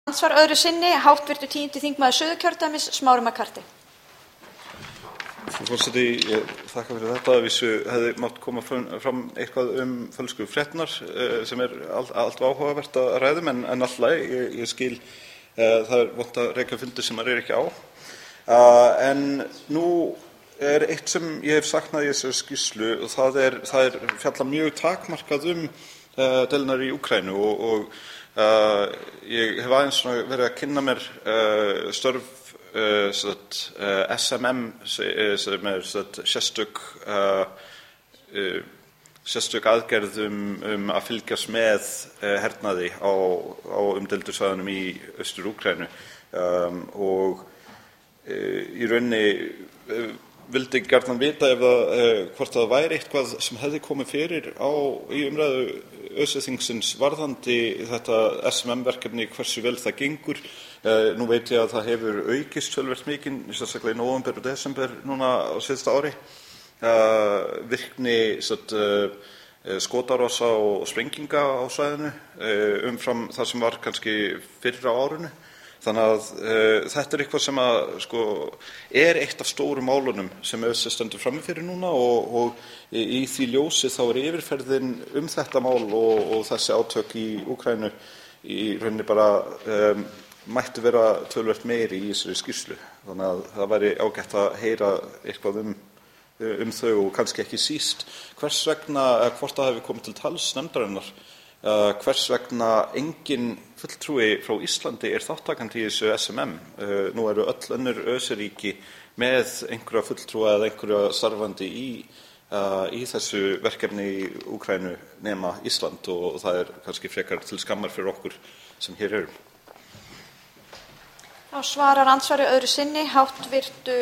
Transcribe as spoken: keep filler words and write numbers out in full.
Andsvar öðru sinni, háttvirtur tíundi þingmaður Suðurkjördæmis, Smári McCarthy. Frú forseti, ég þakka fyrir þetta. Að vísu hefði mátt koma fram, fram eitthvað um fölsku fréttirnar uh, sem er all, allt áhugavert að ræðum, en, en alltaf ég, ég skil uh, það er vont að reka fundir sem maður er ekki á. Uh, en nú er eitt sem ég hef saknað í þessari skýrslu og það er, það er fjalla mjög takmarkað um uh, deilurnar í Úkraínu og, og uh, ég hef aðeins verið að kynna mér uh, störf uh, satt, uh, S M M sem er satt, sérstök uh, uh, sérstök aðgerð um, um að fylgjast með uh, hernaði á, á umdeildu svæðunum í Austur-Úkraínu um, og uh, í rauninni uh, vildi gjarnan vita ef það, uh, hvort það væri eitthvað sem hefði komið fyrir á í umræðu ÖSE-þingsins varðandi þetta S M M-verkefni, hversu vel það gengur. Uh, nú veit ég að það hefur aukist töluvert mikið, sérstaklega í nóvember og desember núna á síðasta ári. Uh, virkni satt, uh, skotárása og sprenginga á svæðinu uh, umfram það sem var kannski fyrr á árinu. Þannig að uh, þetta er eitthvað sem að, sko, er eitt af stóru málunum sem ÖSE stendur frammi fyrir núna og, og í, í því ljósi þá er yfirferðin um þetta mál og, og þessi átök í Úkraínu í rauninni bara um, mætti vera töluvert meiri í þessari skýrslu. Þannig að það væri ágætt að heyra eitthvað um, um þau og kannski ekki síst hvers vegna, eða hvort það hefur komið til tals nefndarinnar. Uh, hvers vegna engin fulltrúi frá Íslandi er þáttakandi í þessu S M M. Uh, nú eru öll önnur ÖSE-ríki með einhverja fulltrúa eða einhverja starfandi í, uh, í þessu verkefni í Úkraínu nema Ísland og, og það er kannski frekar til skammar fyrir okkur sem hér erum. Þá svarar andsvari öðru sinni, háttvirtur